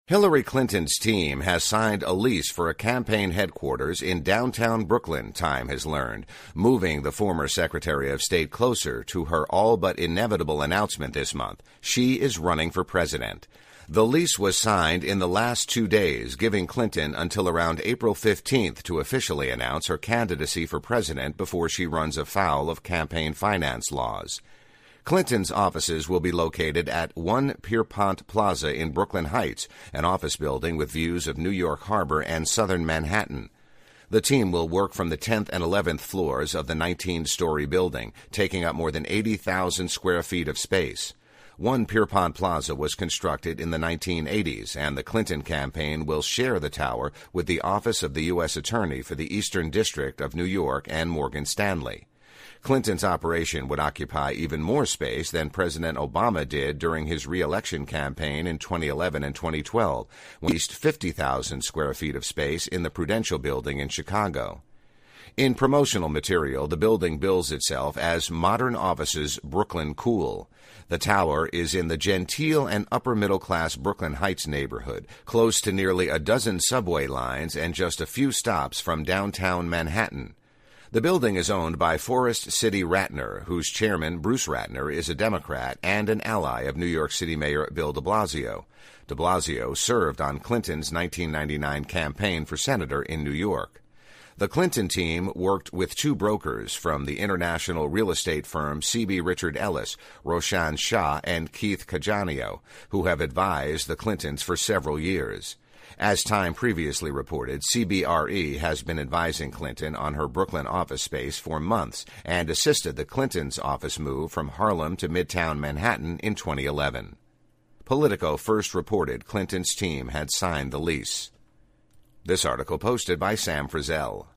Hillary Clinton's team has signed a lease for a campaign headquarters in downtown Brooklyn, Time has learned, moving the former Secretary of State closer to her all but inevitable announcement this month. She is running for president. The lease was signed in the last 2 days, giving Clinton until around April 15th to officially announce her candidacy for president before she runs afoul of campaign finance laws. Clinton's offices will be located at 1 Pierpont Plaza in Brooklyn Heights, an office building with views of New York Harbor and southern Manhattan. The team will work from the 10th and 11th floors of the 19-story building, taking up more than 80,000 square feet of space. 1 Pierpont Plaza was constructed in the 1980s, and the Clinton campaign will share the tower with the Office of the U.S. Attorney for the Eastern District of New York and Morgan Stanley. Clinton's operation would occupy even more space than President Obama did during his re-election campaign in 2011 and 2012, when he leased 50,000 square feet of space in the Prudential Building in Chicago. In promotional material, the building bills itself as Modern Offices Brooklyn Cool. The tower is in the genteel and upper-middle-class Brooklyn Heights neighborhood, close to nearly a dozen subway lines and just a few stops from downtown Manhattan. The building is owned by Forest City Ratner, whose chairman, Bruce Ratner, is a Democrat and an ally of New York City Mayor Bill de Blasio. De Blasio served on Clinton's 1999 campaign for senator in New York. The Clinton team worked with 2 brokers from the international real estate firm C.B. Richard Ellis, Roshan Shah, and Keith Cajanio, who have advised the Clintons for several years. As Time previously reported, CBRE has been advising Clinton on her Brooklyn office space for months and assisted the Clintons' office move from Harlem to Midtown Manhattan in 2011. Politico first reported Clinton's team had signed the lease. This article posted by Sam Frizzell.